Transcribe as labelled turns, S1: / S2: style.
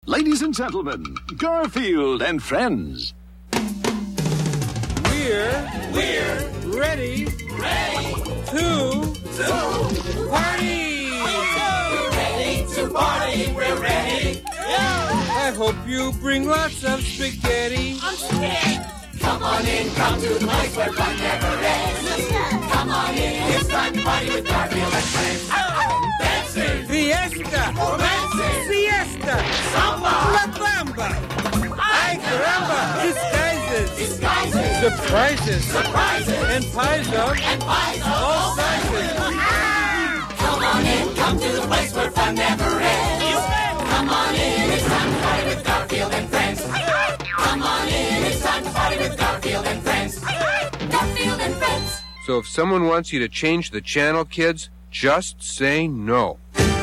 S1: Ladies and gentlemen, Garfield and Friends.
S2: We're ready to party.
S3: We're ready to party. We're ready.
S2: I hope you bring lots of spaghetti.
S3: I'm scared. Come on in, come to the place where fun never ends. Come on in, it's time to party with Garfield and Friends. Dancing,
S2: Fiesta,
S3: romancing,
S2: siesta,
S3: samba,
S2: la bamba. Ay caramba, disguises, surprises, and pies of all sizes.
S3: Come on in, come to the place where fun never ends. Come on in, it's time to party with Garfield and Friends. Come on in, it's time to party with Garfield and Friends. Garfield and Friends.
S4: So if someone wants you to change the channel, kids, just say no.